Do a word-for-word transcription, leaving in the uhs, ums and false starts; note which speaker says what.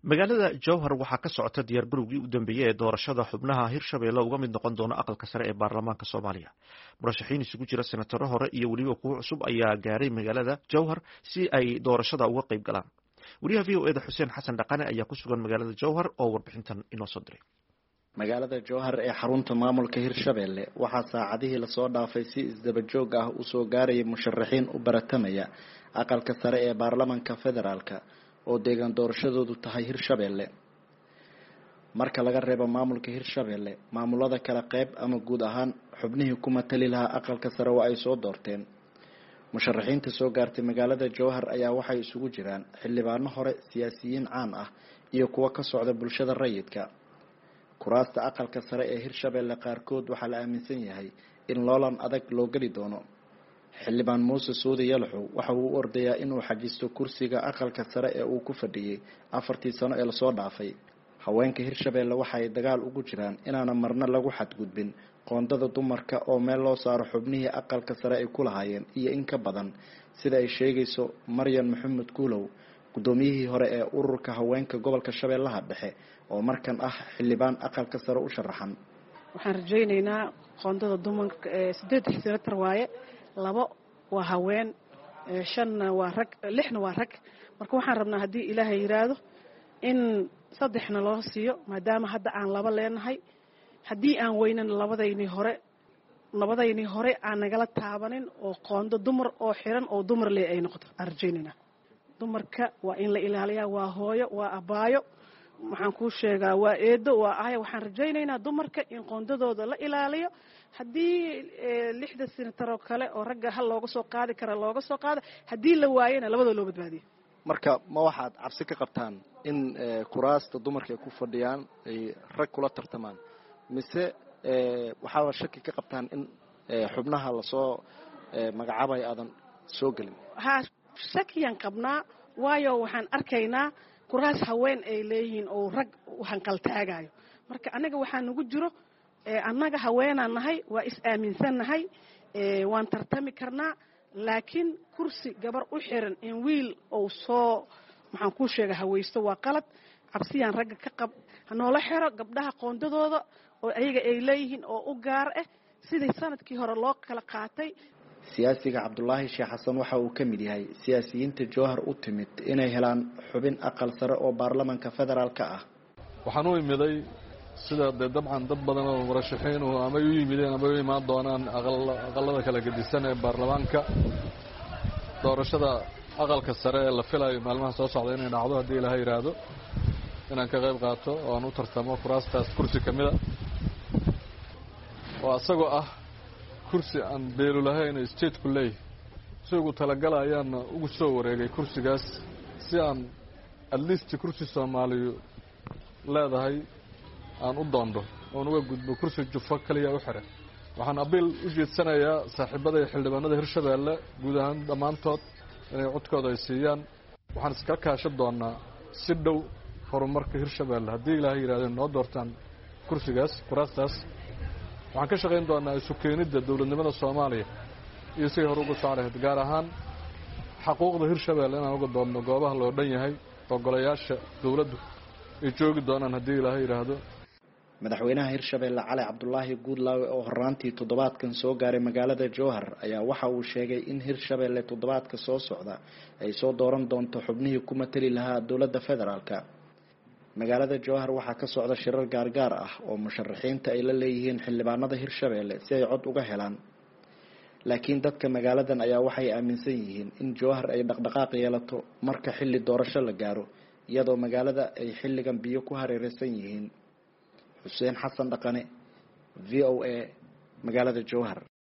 Speaker 1: magaalada jowhar waxaa ka socota diyaargarowgii u dambeeyey ee doorashada xubnaha hirshabeelle uga mid noqon doona aqalka sare ee baarlamaanka soomaaliya murashaxiin isugu jira senataro hore iyo weliba kuwo cusub ayaa gaaray magaalada jowhar si ay doorashada uga qayb galaan wariyaha v o eda xuseen xasan dhaqane ayaa ku sugan magaalada jowhar oo warbixintan inoo soo diray
Speaker 2: magaalada jowhar ee xarunta maamulka hirshabeelle waxaa saacadihii lasoo dhaafay si isdaba joog ah usoo gaarayay musharaxiin u baratamaya aqalka sare ee baarlamaanka federaalka oo deegaan doorashadoodu tahay hirshabeelle marka laga reebo maamulka hirshabeelle maamulada kala qayb ama guud ahaan xubnihii ku matali lahaa aqalka sare oo ay soo doorteen musharaxiinta soo gaartay magaalada jowhar ayaa waxay isugu jiraan xildhibaano hore siyaasiyiin caan ah iyo kuwo ka socda bulshada rayidka kuraasta aqalka sare ee hirshabeelle qaarkood waxaa la aaminsan yahay in loolan adag loo geli doono xildhibaan muuse suudi yalaxow waxa uu u ordayaa inuu xajisto kursiga aqalka sare ee uu ku fadhiyey afartii sano ee lasoo dhaafay haweenka hirshabeelle waxaay dagaal ugu jiraan inaana marna lagu xadgudbin qoondada dumarka oo meel loo saaro xubnihii aqalka sare ay ku lahaayeen iyo in ka badan sida ay sheegayso maryan maxamed kuulow guddoomiyihii hore ee ururka haweenka gobolka shabeellaha dhexe oo markan ah xildhibaan aqalka sare u sharaxan
Speaker 3: waxaan rajaynaynaa qoondada dumarka ee siddeed senatar waaye labo waa haween shanna waa rag lixna waa rag marka waxaan rabnaa haddii ilaahay yiraahdo in saddexna loo siiyo maadaama hadda aan laba leenahay haddii aan weynan labadaynii hore labadaynii hore aan nagala taabanin oo qoondo dumar oo xiran oo dumar lee ay noqoto aan rajaynaynaa dumarka waa in la ilaaliyaa waa hooyo waa abaayo waxaan kuu sheegaa waa eedo waa ahaya waxaan rajaynaynaa dumarka in qoondadooda la ilaaliyo haddii lixda senataroo kale oo ragga hal looga soo qaadi kara looga soo qaada haddii la waayana labadoo loo badbaadiyo
Speaker 2: marka ma waxaad cabsi ka qabtaan in kuraasta dumarka ay ku fadhiyaan ay rag kula tartamaan mise waxaad shaki ka qabtaan in xubnaha lasoo magacaabay aadan soo gelin
Speaker 3: haa shakiyaan qabnaa waayo waxaan arkaynaa kuraas haween ay leeyihiin oo rag hanqaltaagayo marka annaga waxaa nagu jiro annaga haweenaan nahay waa is aaminsannahay waan tartami karnaa laakiin kursi gabar u xiran in wiil ou soo maxaan kuu sheega hawaysto waa qalad cabsiyaan ragga ka qab hanoola xiro gabdhaha qoondadooda oo ayaga ay leeyihiin oo u gaar ah sidii sanadkii hore loo kala qaatay
Speaker 2: siyaasiga cabdulaahi sheekh xasan waxa uu ka mid yahay siyaasiyiinta jowhar u timid inay helaan xubin aqal sare oo baarlamaanka federaalka ah
Speaker 4: waxaan u imiday sida dee dabcan dad badan oo murashaxiin amay u yimideen amay u imaan doonaan aqalada kala gedisan ee baarlamaanka doorashada aqalka sare ee la filayo maalmaha soo socda inay dhacdo haddii ilaaha yidhaahdo inaan ka qayb qaato oo aan u tartamo kuraastaas kursi ka mida oo isagoo ah kursi aan beelu lahayn stateku leeyahy isagu talagala ayaana ugu soo wareegay kursigaas si aan at least kursi soomaaliyu leedahay aan u doondo oon uga gudbo kursi jufo kaliya u xiran waxaan abiil u jeedsanayaa saaxiibada iyo xildhibaanada hirshabeelle guud ahaan dhammaantood inay codkooda ay siiyaan waxaan iskala kaashan doonaa si dhow horumarka hirshabeelle haddii ilaahay yidhahdo noo doortaan kursigaas kuraastaas waxaan ka shaqayn doonaa isu keenidda dowladnimada soomaaliya iyo siday hore uga soclahayd gaar ahaan xaquuqda hirshabeelle inaan uga doonno goobaha loo dhan yahay oo golayaasha dowladdu ay joogi doonaan haddii ilaahay yidhaahdo
Speaker 2: madaxweynaha hirshabeelle cali cabdulaahi guudlaawe oo horaantii toddobaadkan soo gaaray magaalada jowhar ayaa waxa uu sheegay in hirshabeelle toddobaadka soo socda ay soo dooran doonto xubnihii ku matali lahaa dowladda federaalka magaalada jowhar waxaa ka socda shirar gaargaar ah oo musharaxiinta ay la leeyihiin xildhibaanada hirshabeelle si ay cod uga helaan laakiin dadka magaaladan ayaa waxay aaminsan yihiin in jowhar ay dhaqdhaqaaq yeelato marka xilli doorasho la gaaro iyadoo magaalada ay xilligan biyo ku hareereysan yihiin xuseen xasan dhaqane v o a magaalada jowhar.